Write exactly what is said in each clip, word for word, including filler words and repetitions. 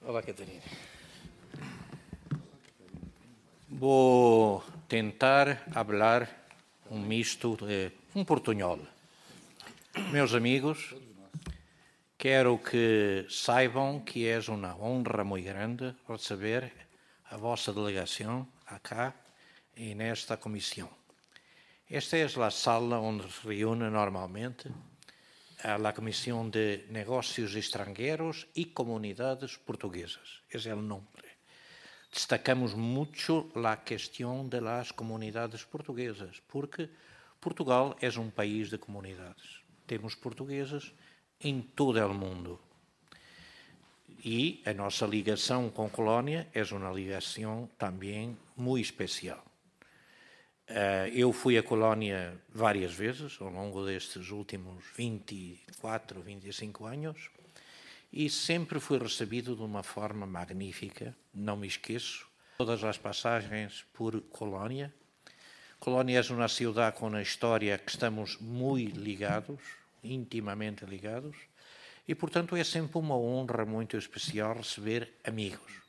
Olá, Catarina. Vou tentar falar um misto, de, um portunhol. Meus amigos, quero que saibam que é uma honra muito grande receber a vossa delegação acá e nesta comissão. Esta é a sala onde se reúne normalmente a Comissão de Negócios Estrangeiros e Comunidades Portuguesas. Esse é o nome. Destacamos muito a questão das comunidades portuguesas, porque Portugal é um país de comunidades. Temos portugueses em todo o mundo. E a nossa ligação com a colónia é uma ligação também muito especial. Eu fui à colónia várias vezes, ao longo destes últimos vinte e quatro, vinte e cinco anos, e sempre fui recebido de uma forma magnífica, não me esqueço. Todas as passagens por Colónia. Colónia é uma cidade com uma história que estamos muito ligados, intimamente ligados, e, portanto, é sempre uma honra muito especial receber amigos.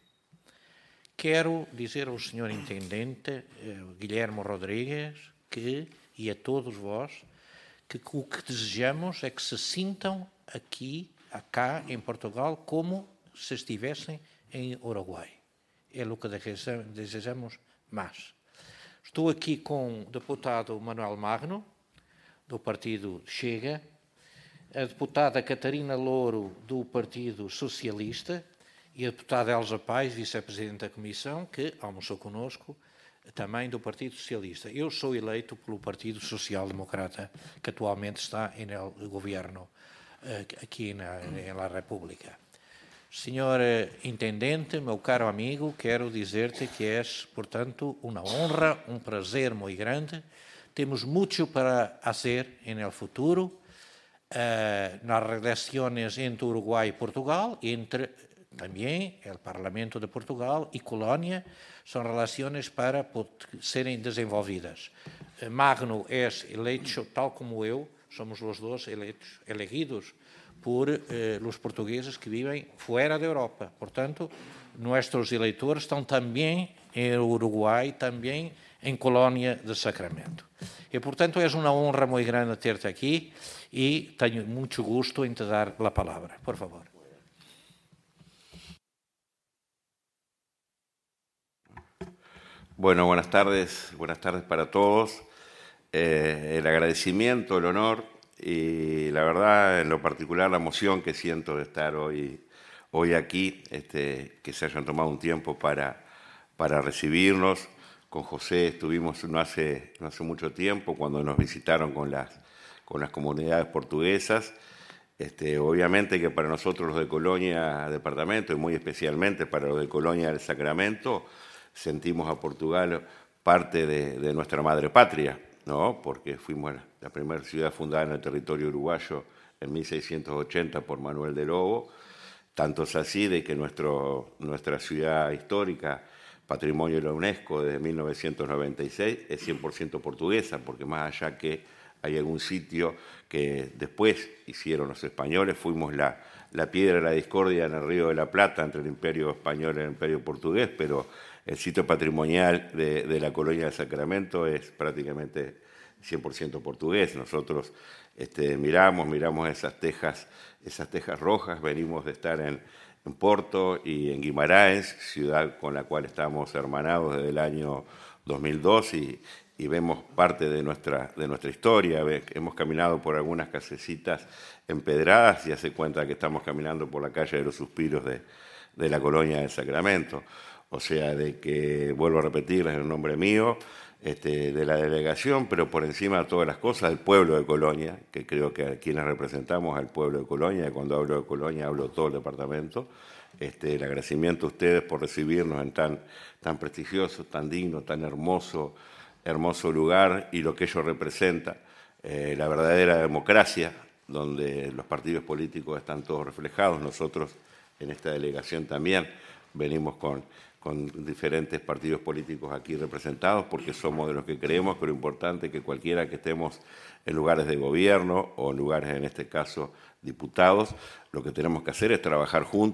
Quero dizer ao senhor Intendente, Guilherme Rodrigues, que, e a todos vós, que o que desejamos é que se sintam aqui, acá, em Portugal, como se estivessem em Uruguai. É o que desejamos mais. Estou aqui com o deputado Manuel Magno, do partido Chega, a deputada Catarina Louro, do Partido Socialista, e a deputada Elsa Paes, vice-presidente da Comissão, que almoçou conosco, também do Partido Socialista. Eu sou eleito pelo Partido Social Democrata, que atualmente está no governo aqui na, na República. Senhor Intendente, meu caro amigo, quero dizer-te que és, portanto, uma honra, um prazer muito grande. Temos muito para fazer no futuro, uh, nas relações entre Uruguai e Portugal, entre também o Parlamento de Portugal e Colónia, são relações para serem desenvolvidas. Magno é eleito, tal como eu, somos os dois eleitos, elegidos por eh, os portugueses que vivem fora da Europa. Portanto, nossos eleitores estão também em Uruguai, também em Colónia de Sacramento. E, portanto, é uma honra muito grande ter-te aqui e tenho muito gosto em te dar a palavra. Por favor. Bueno, buenas tardes, buenas tardes para todos. Eh, el agradecimiento, el honor y la verdad, en lo particular, la emoción que siento de estar hoy, hoy aquí, este, que se hayan tomado un tiempo para, para recibirnos. Con José estuvimos no hace, no hace mucho tiempo cuando nos visitaron con las, con las comunidades portuguesas. Este, obviamente que para nosotros los de Colonia Departamento y muy especialmente para los de Colonia del Sacramento, sentimos a Portugal parte de, de nuestra madre patria, ¿no? Porque fuimos la, la primera ciudad fundada en el territorio uruguayo en mil seiscientos ochenta por Manuel de Lobo, tanto es así de que nuestro, nuestra ciudad histórica, patrimonio de la UNESCO desde mil novecientos noventa y seis, es cien por ciento portuguesa, porque más allá que hay algún sitio que después hicieron los españoles, fuimos la, la piedra de la discordia en el Río de la Plata entre el Imperio Español y el Imperio Portugués, pero el sitio patrimonial de, de la colonia de Sacramento es prácticamente cien por ciento portugués. Nosotros este, miramos, miramos esas tejas, esas tejas rojas, venimos de estar en, en Porto y en Guimarães, ciudad con la cual estamos hermanados desde el año dos mil dos y, y vemos parte de nuestra, de nuestra historia. Hemos caminado por algunas casecitas empedradas y hace cuenta que estamos caminando por la calle de los Suspiros de, de la colonia de Sacramento. O sea, de que, vuelvo a repetirles en nombre mío, este, de la delegación, pero por encima de todas las cosas, del pueblo de Colonia, que creo que a quienes representamos al pueblo de Colonia, y cuando hablo de Colonia hablo de todo el departamento, este, el agradecimiento a ustedes por recibirnos en tan, tan prestigioso, tan digno, tan hermoso, hermoso lugar y lo que ello representa, eh, la verdadera democracia, donde los partidos políticos están todos reflejados. Nosotros en esta delegación también venimos con... con diferentes partidos políticos aquí representados, porque somos de los que creemos que lo importante es que cualquiera que estemos en lugares de gobierno o en lugares, en este caso, diputados, lo que tenemos que hacer es trabajar juntos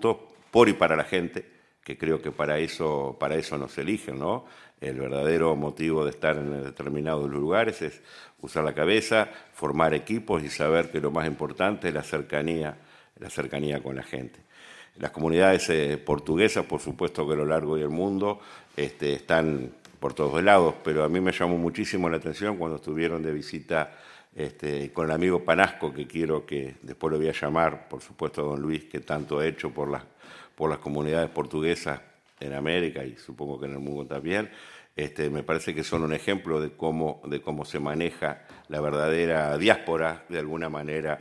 por y para la gente, que creo que para eso, para eso nos eligen, ¿no? El verdadero motivo de estar en determinados lugares es usar la cabeza, formar equipos y saber que lo más importante es la cercanía, la cercanía con la gente. Las comunidades eh, portuguesas, por supuesto que a lo largo del mundo este, están por todos lados, pero a mí me llamó muchísimo la atención cuando estuvieron de visita este, con el amigo Panasco, que quiero que después lo voy a llamar, por supuesto a don Luis, que tanto ha hecho por las, por las comunidades portuguesas en América y supongo que en el mundo también. Este, me parece que son un ejemplo de cómo, de cómo se maneja la verdadera diáspora, de alguna manera,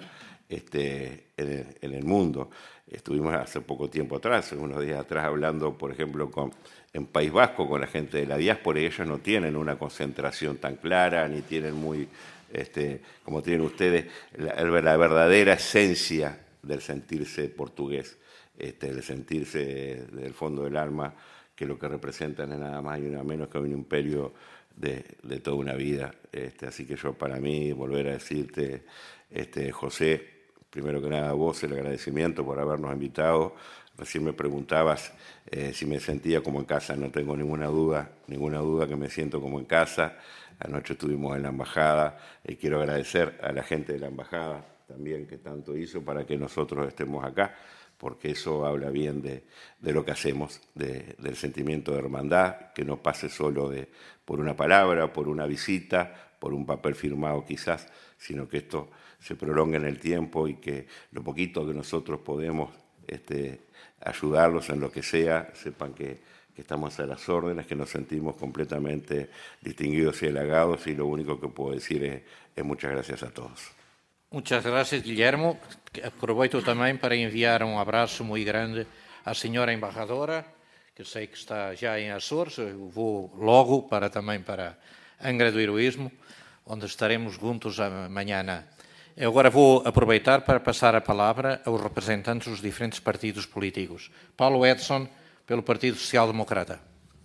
este, en, el, en el mundo. Estuvimos hace poco tiempo atrás, unos días atrás, hablando, por ejemplo, con, en País Vasco con la gente de la diáspora, y ellos no tienen una concentración tan clara, ni tienen muy, este, como tienen ustedes, la, la verdadera esencia del sentirse portugués, este, del sentirse del fondo del alma, que lo que representan es nada más y nada menos que un imperio de, de toda una vida. Este, así que yo, para mí, volver a decirte, este, José, primero que nada a vos el agradecimiento por habernos invitado. Recién me preguntabas eh, si me sentía como en casa. No tengo ninguna duda, ninguna duda que me siento como en casa. Anoche estuvimos en la embajada y quiero agradecer a la gente de la embajada también que tanto hizo para que nosotros estemos acá, porque eso habla bien de, de lo que hacemos, de, del sentimiento de hermandad, que no pase solo de, por una palabra, por una visita, por un papel firmado quizás, sino que esto se prolongue en el tiempo y que lo poquito que nosotros podemos este, ayudarlos en lo que sea, sepan que, que estamos a las órdenes, que nos sentimos completamente distinguidos y halagados, y lo único que puedo decir es, es muchas gracias a todos. Muchas gracias, Guillermo. Aproveito também para enviar um abraço muito grande à senhora embaixadora, que sei que está já em Açores. Eu vou logo para também para Angra do Heroísmo, onde estaremos juntos amanhã. Eu agora vou aproveitar para passar a palavra aos representantes dos diferentes partidos políticos. Paulo Edson, pelo Partido Social Democrata.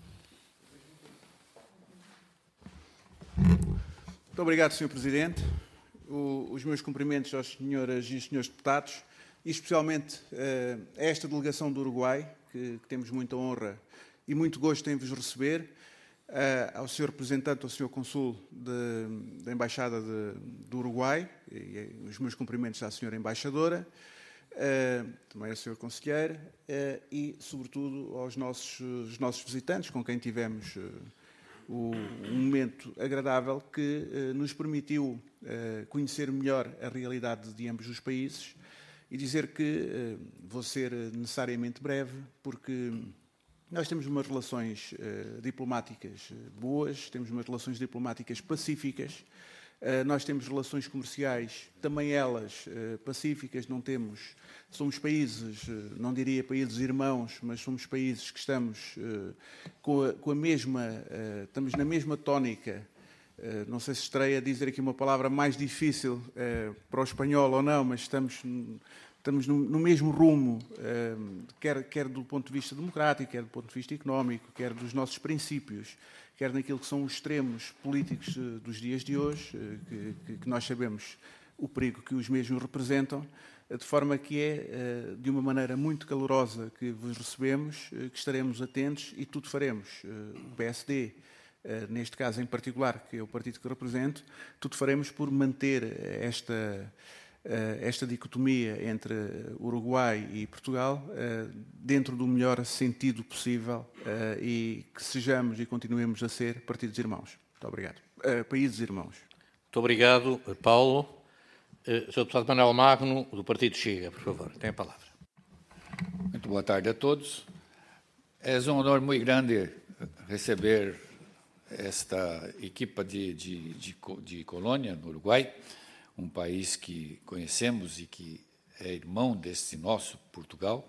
Muito obrigado, senhor Presidente. O, os meus cumprimentos às senhoras e senhores deputados, e especialmente uh, a esta delegação do Uruguai, que, que temos muita honra e muito gosto em vos receber, uh, ao senhor representante, ao senhor consul de, da Embaixada de, do Uruguai, e, e os meus cumprimentos à senhora embaixadora, uh, também ao senhor conselheiro, uh, e, sobretudo, aos nossos, os nossos visitantes, com quem tivemos uh, o, um momento agradável que uh, nos permitiu uh, conhecer melhor a realidade de ambos os países e dizer que uh, vou ser necessariamente breve, porque nós temos umas relações uh, diplomáticas boas, temos umas relações diplomáticas pacíficas, uh, nós temos relações comerciais, também elas uh, pacíficas, não temos, somos países, uh, não diria países irmãos, mas somos países que estamos uh, com, a, com a mesma, uh, estamos na mesma tónica. Uh, não sei se estarei a dizer aqui uma palavra mais difícil uh, para o espanhol ou não, mas estamos, estamos no, no mesmo rumo, uh, quer, quer do ponto de vista democrático, quer do ponto de vista económico, quer dos nossos princípios, quer naquilo que são os extremos políticos uh, dos dias de hoje, uh, que, que nós sabemos o perigo que os mesmos representam, uh, de forma que é uh, de uma maneira muito calorosa que vos recebemos, uh, que estaremos atentos e tudo faremos. Uh, o P S D, Uh, neste caso em particular, que é o partido que represento, tudo faremos por manter esta, uh, esta dicotomia entre Uruguai e Portugal uh, dentro do melhor sentido possível uh, e que sejamos e continuemos a ser partidos irmãos. Muito obrigado. Uh, países irmãos. Muito obrigado, Paulo. Uh, senhor Deputado Manuel Magno, do Partido Chega, por favor, tem a palavra. Muito boa tarde a todos. É um honor muito grande receber esta equipa de, de, de, de Colônia, no Uruguai, um país que conhecemos e que é irmão deste nosso Portugal.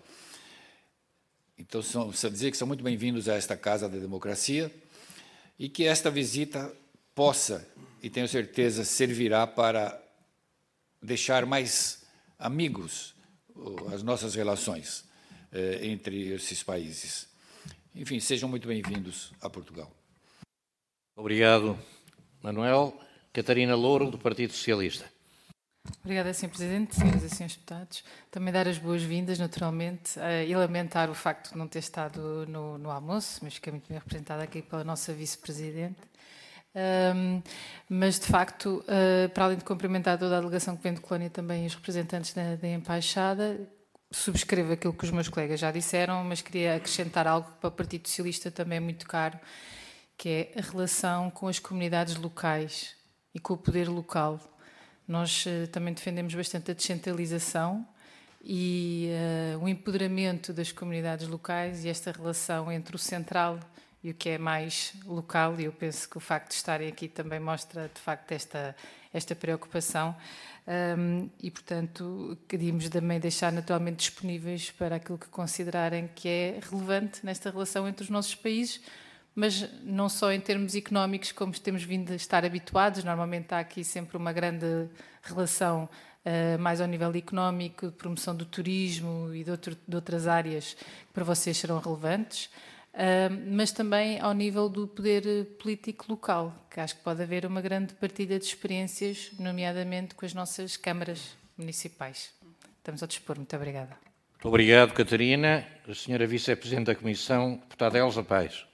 Então, são, só dizer que são muito bem-vindos a esta Casa da Democracia e que esta visita possa, e tenho certeza, servirá para deixar mais amigos as nossas relações eh, entre esses países. Enfim, sejam muito bem-vindos a Portugal. Obrigado, Manuel. Catarina Louro, do Partido Socialista. Obrigada, senhor Presidente, senhoras e senhores deputados. Também dar as boas-vindas, naturalmente, e lamentar o facto de não ter estado no, no almoço, mas fiquei muito bem representada aqui pela nossa Vice-Presidente. Um, mas, de facto, uh, para além de cumprimentar toda a delegação que vem de Colónia, também os representantes da, da Embaixada, subscrevo aquilo que os meus colegas já disseram, mas queria acrescentar algo que para o Partido Socialista também é muito caro, que é a relação com as comunidades locais e com o poder local. Nós uh, também defendemos bastante a descentralização e uh, o empoderamento das comunidades locais e esta relação entre o central e o que é mais local, e eu penso que o facto de estarem aqui também mostra, de facto, esta, esta preocupação. Um, e, portanto, queríamos também deixar naturalmente disponíveis para aquilo que considerarem que é relevante nesta relação entre os nossos países, mas não só em termos económicos, como temos vindo a estar habituados. Normalmente há aqui sempre uma grande relação uh, mais ao nível económico, de promoção do turismo e de, outro, de outras áreas que para vocês serão relevantes. Uh, mas também ao nível do poder político local, que acho que pode haver uma grande partilha de experiências, nomeadamente com as nossas câmaras municipais. Estamos ao dispor. Muito obrigada. Muito obrigado, Catarina. A senhora Vice-Presidente da Comissão, deputada Elsa Paes.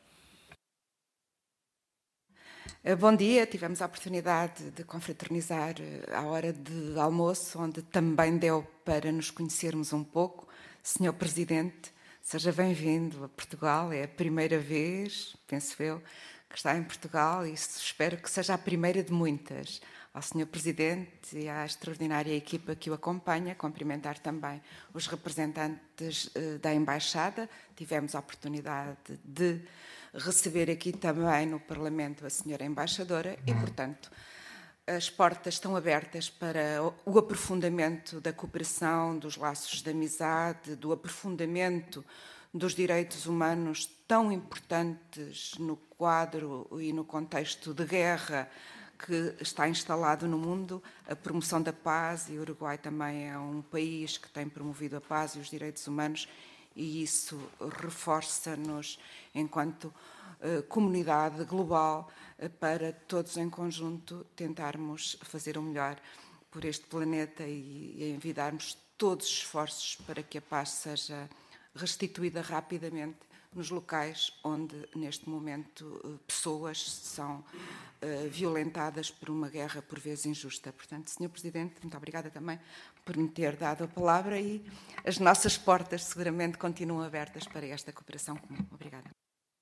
Bom dia. Tivemos a oportunidade de confraternizar à hora de almoço, onde também deu para nos conhecermos um pouco. senhor Presidente, seja bem-vindo a Portugal, é a primeira vez, penso eu, que está em Portugal e espero que seja a primeira de muitas. Ao senhor Presidente e à extraordinária equipa que o acompanha, cumprimentar também os representantes da Embaixada. Tivemos a oportunidade de receber aqui também no Parlamento a senhora Embaixadora e, portanto, as portas estão abertas para o aprofundamento da cooperação, dos laços de amizade, do aprofundamento dos direitos humanos tão importantes no quadro e no contexto de guerra que está instalado no mundo, a promoção da paz, e o Uruguai também é um país que tem promovido a paz e os direitos humanos, e isso reforça-nos enquanto uh, comunidade global uh, para todos em conjunto tentarmos fazer o melhor por este planeta e, e envidarmos todos os esforços para que a paz seja restituída rapidamente nos locais onde, neste momento, pessoas são uh, violentadas por uma guerra, por vezes, injusta. Portanto, senhor Presidente, muito obrigada também por me ter dado a palavra e as nossas portas seguramente continuam abertas para esta cooperação comum. Obrigada.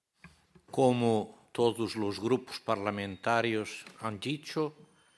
Como todos os grupos parlamentários han dicho,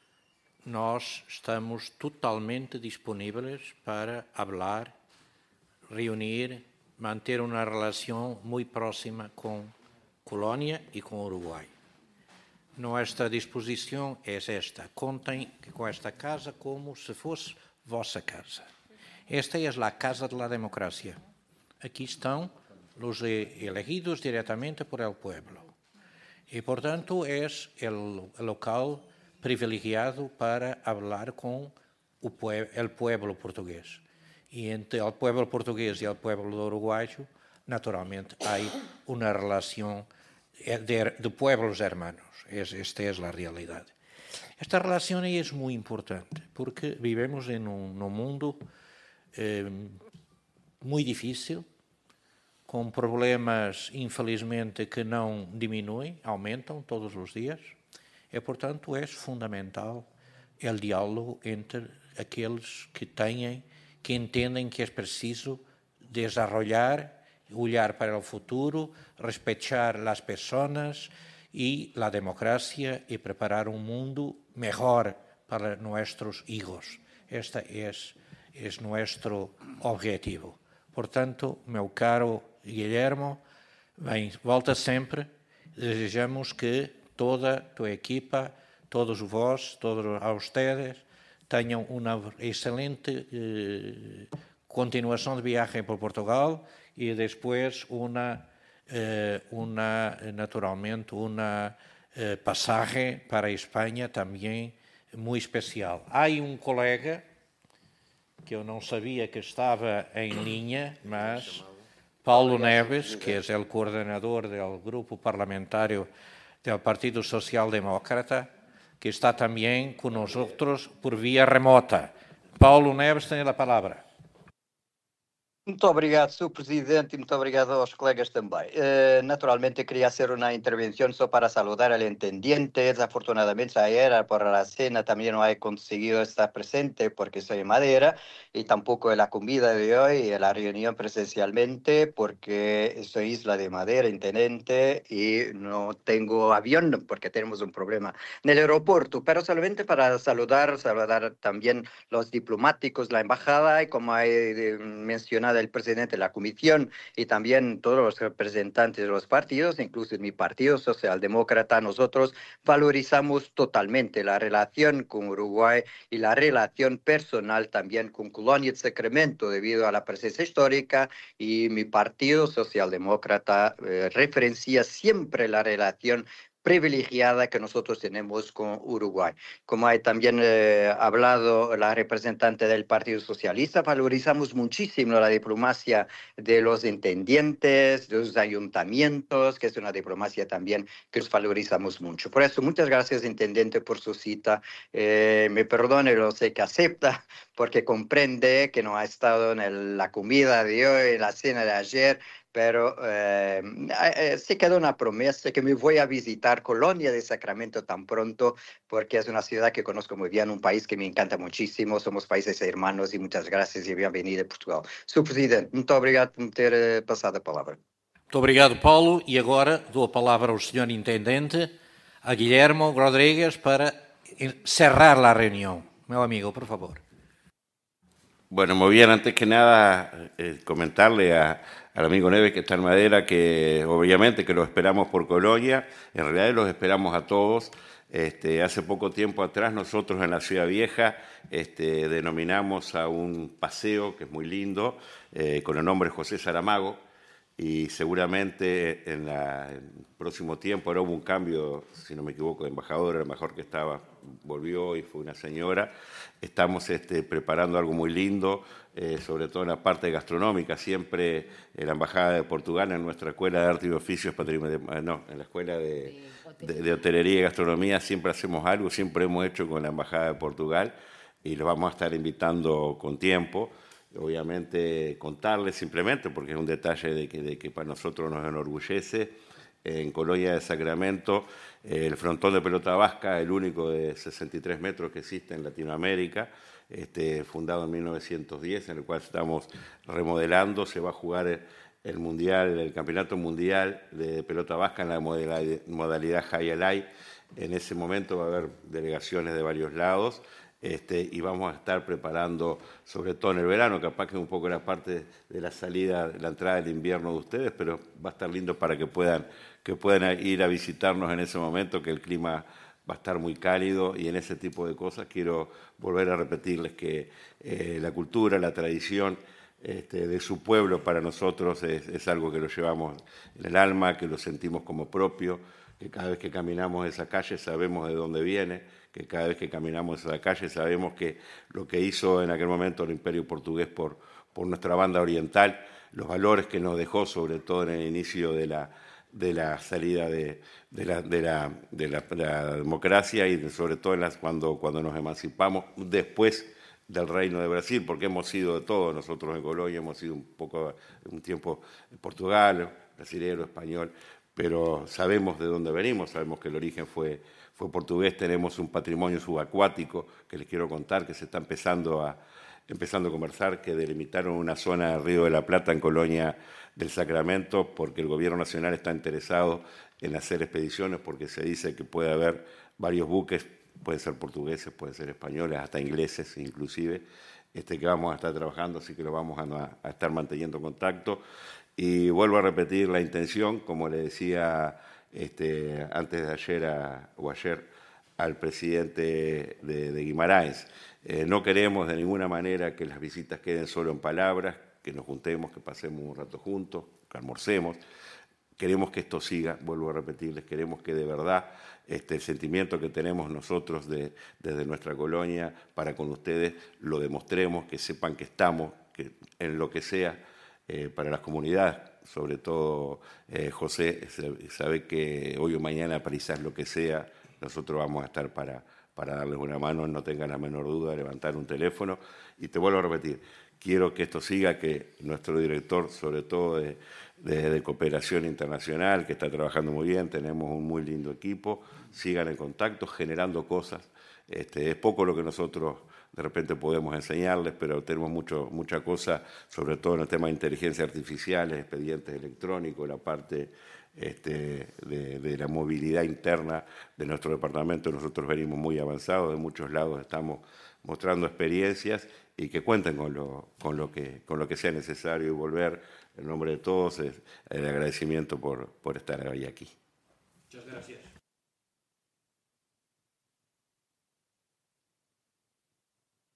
nós estamos totalmente disponíveis para falar, reunir, manter uma relação muito próxima com Colônia e com Uruguai. Nossa disposição é esta. Contem com esta casa como se fosse vossa casa. Esta é a casa da democracia. Aqui estão os elegidos diretamente por el pueblo. E, portanto, é o local privilegiado para falar com o pueblo português. E entre o pueblo português e o pueblo uruguaio, naturalmente, há uma relação de, de pueblos hermanos. Esta é a realidade. Esta relação é muito importante, porque vivemos em um, num mundo eh, muito difícil, com problemas, infelizmente, que não diminuem, aumentam todos os dias. E, portanto, é fundamental o diálogo entre aqueles que têm que entendem que é preciso desarrollar, olhar para o futuro, respeitar as pessoas e a democracia e preparar um mundo melhor para nossos filhos. Este é, é nosso objetivo. Portanto, meu caro Guilhermo, bem, volta sempre. Desejamos que toda a tua equipa, todos vós, todos a ustedes, tenham uma excelente eh, continuação de viagem por Portugal e depois uma, eh, uma naturalmente, uma eh, passagem para a Espanha também muito especial. Há um colega que eu não sabia que estava em linha, mas Paulo Neves, que é o coordenador do grupo parlamentar do Partido Social Demócrata, que está también con nosotros por vía remota. Paulo Neves tem a palavra. Muito obrigado, senhor Presidente, e muito obrigado aos colegas também. Uh, naturalmente, queria hacer una intervención solo para saludar al entendiente. Desafortunadamente, ayer por la cena también no he conseguido estar presente porque soy de Madera, y tampoco en la comida de hoy, en la reunión presencialmente, porque soy Isla de Madera, intendente, y no tengo avión porque tenemos un problema en el aeropuerto. Pero solamente para saludar, saludar también los diplomáticos, la embajada, y como he mencionado el presidente de la comisión y también todos los representantes de los partidos, incluso mi partido socialdemócrata, nosotros valorizamos totalmente la relación con Uruguay y la relación personal también con Colonia de Sacramento debido a la presencia histórica, y mi partido socialdemócrata eh, referencia siempre la relación privilegiada que nosotros tenemos con Uruguay. Como hay también eh, hablado la representante del Partido Socialista, valorizamos muchísimo la diplomacia de los entendientes, de los ayuntamientos, que es una diplomacia también que nos valorizamos mucho. Por eso, muchas gracias, intendente, por su cita. Eh, me perdone, lo sé que acepta, porque comprende que no ha estado en el, la comida de hoy, en la cena de ayer, pero eh, eh, se quedó una promesa que me voy a visitar Colonia de Sacramento tan pronto, porque es una ciudad que conozco muy bien, un país que me encanta muchísimo, somos países hermanos, y muchas gracias y bienvenido a Portugal. Senhor Presidente, muito obrigado por me ter uh, passado a palavra. Muito obrigado, Paulo, e agora dou a palavra ao senhor Intendente, a Guilhermo Rodrigues, para cerrar a reunião. Meu amigo, por favor. Bueno, muy bien, antes que nada, eh, comentarle a, al amigo Neves que está en Madera que obviamente que los esperamos por Colonia, en realidad los esperamos a todos. Este, hace poco tiempo atrás nosotros en la Ciudad Vieja este, denominamos a un paseo que es muy lindo, eh, con el nombre José Saramago, y seguramente en, la, en el próximo tiempo ahora hubo un cambio, si no me equivoco, de embajadora, la mejor que estaba, volvió y fue una señora. Estamos este, preparando algo muy lindo, eh, sobre todo en la parte gastronómica. Siempre en la Embajada de Portugal, en nuestra Escuela de Arte y Oficios, Patrimonio, no, en la Escuela de, de, de Hotelería y Gastronomía, siempre hacemos algo, siempre hemos hecho con la Embajada de Portugal, y los vamos a estar invitando con tiempo. Obviamente contarles simplemente, porque es un detalle de que, de que para nosotros nos enorgullece, en Colonia de Sacramento, eh, el frontón de pelota vasca, el único de sesenta y tres metros que existe en Latinoamérica, este, fundado en mil novecientos diez, en el cual estamos remodelando. Se va a jugar el, el mundial, el campeonato mundial de pelota vasca en la modalidad, modalidad High Alay. En ese momento va a haber delegaciones de varios lados. Este, y vamos a estar preparando, sobre todo en el verano, capaz que un poco la parte de la salida, la entrada del invierno de ustedes, pero va a estar lindo para que puedan, que puedan ir a visitarnos en ese momento, que el clima va a estar muy cálido, y en ese tipo de cosas quiero volver a repetirles que eh, la cultura, la tradición este, de su pueblo para nosotros es, es algo que lo llevamos en el alma, que lo sentimos como propio, que cada vez que caminamos esa calle sabemos de dónde viene, que cada vez que caminamos esa calle sabemos que lo que hizo en aquel momento el Imperio Portugués por, por nuestra banda oriental, los valores que nos dejó, sobre todo en el inicio de la, de la salida de, de, la, de, la, de, la, de la democracia, y sobre todo en las, cuando, cuando nos emancipamos después del Reino de Brasil, porque hemos sido de todo. Nosotros en Colonia hemos sido un poco, un tiempo Portugal, brasilero, español, pero sabemos de dónde venimos, sabemos que el origen fue, fue portugués. Tenemos un patrimonio subacuático que les quiero contar, que se está empezando a, empezando a conversar, que delimitaron una zona del Río de la Plata en Colonia del Sacramento, porque el gobierno nacional está interesado en hacer expediciones, porque se dice que puede haber varios buques, pueden ser portugueses, pueden ser españoles, hasta ingleses inclusive, este, que vamos a estar trabajando, así que lo vamos a, a estar manteniendo contacto. Y vuelvo a repetir la intención, como le decía este, antes de ayer a, o ayer al presidente de, de Guimarães, eh, no queremos de ninguna manera que las visitas queden solo en palabras, que nos juntemos, que pasemos un rato juntos, que almorcemos. Queremos que esto siga, vuelvo a repetirles, queremos que de verdad este, el sentimiento que tenemos nosotros de, desde nuestra colonia para con ustedes lo demostremos, que sepan que estamos, que en lo que sea, Eh, para las comunidades, sobre todo eh, José, sabe que hoy o mañana precisas lo que sea, nosotros vamos a estar para, para darles una mano, no tengan la menor duda de levantar un teléfono. Y te vuelvo a repetir, quiero que esto siga, que nuestro director, sobre todo de, de, de cooperación internacional, que está trabajando muy bien, tenemos un muy lindo equipo, sigan en contacto, generando cosas. Este, es poco lo que nosotros de repente podemos enseñarles, pero tenemos mucho, mucha cosa, sobre todo en el tema de inteligencia artificial, expedientes electrónicos, la parte este, de, de la movilidad interna de nuestro departamento. Nosotros venimos muy avanzados, de muchos lados estamos mostrando experiencias y que cuenten con lo, con lo, que, con lo que sea necesario y volver, en nombre de todos, el agradecimiento por, por estar hoy aquí. Muchas gracias.